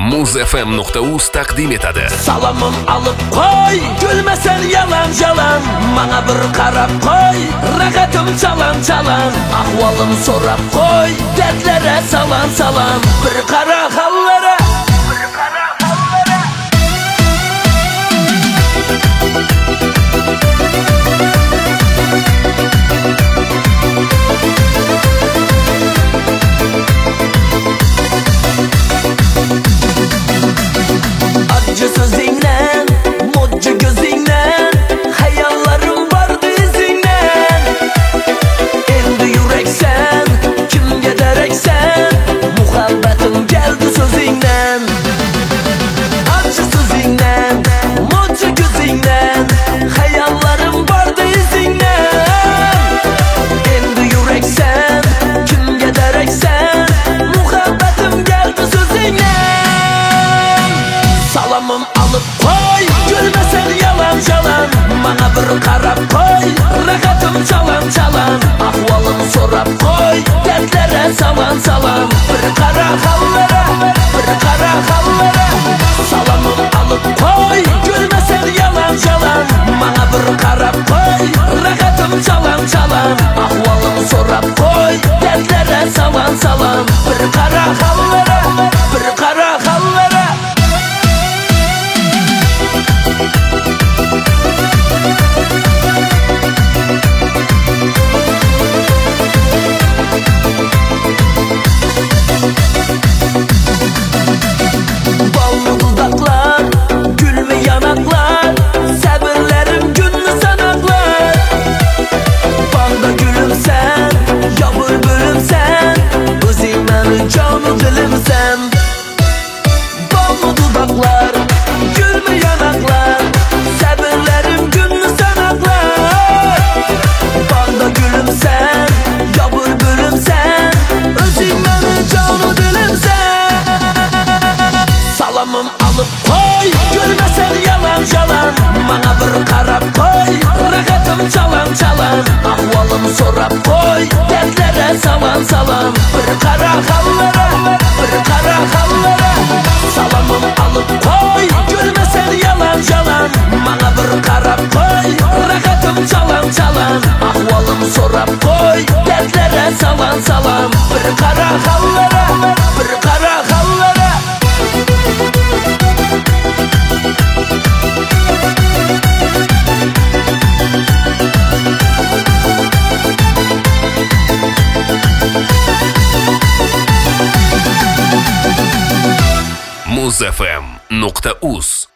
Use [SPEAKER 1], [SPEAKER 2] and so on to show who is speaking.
[SPEAKER 1] Muz.fm.uz taqdim etadi.
[SPEAKER 2] Salomim olib qo'y, gulmasan yalan mana bir qarab qo'y, rag'atim chalan ahvolim so'rab qo'y, dardlari salom bir qara hallara. Sözünden, modcu gözünden, hayallarim vardı izinden. Endi yüreksen, kimge dereksen, muhabbetim geldi sözünden. Acı sözünden, modcu gözünden, hayallarim vardı izinden. Endi yüreksen, kimge dereksen, muhabbetim geldi sözünden. Salamım alıp koy, gülmesen yalan mana bir qarab koy, rag'atim chalan ahvolim so'rab koy, dardlari salom bir qara hallara. Salamım alıp koy, gülmesen yalan mana bir qarab koy, rag'atim chalan ahvolim so'rab koy, dardlari salom bir qara hallara. Ballı dudaklar, gülme yanaklar, sabırlarım günlü sanaklar. Banda gülümsen, ya bülbülümsen, özün benim canı dilimsen. Ballı dudaklar, gülme yanaklar, sabırlarım günlü sanaklar. Banda gülümsen, ya bülbülümsen, özün benim canı dilimsen. Salamım alıp koy, gülmesen yalan mana bir qarab koy, rag'atim chalan ahvolim so'rab koy, dardlari salom bir qara hallara. Salamım alıp koy, gülmesen yalan mana bir qarab koy, rag'atim chalan ahvolim so'rab koy, dardlari salom bir qara hallara.
[SPEAKER 1] Muz.fm.uz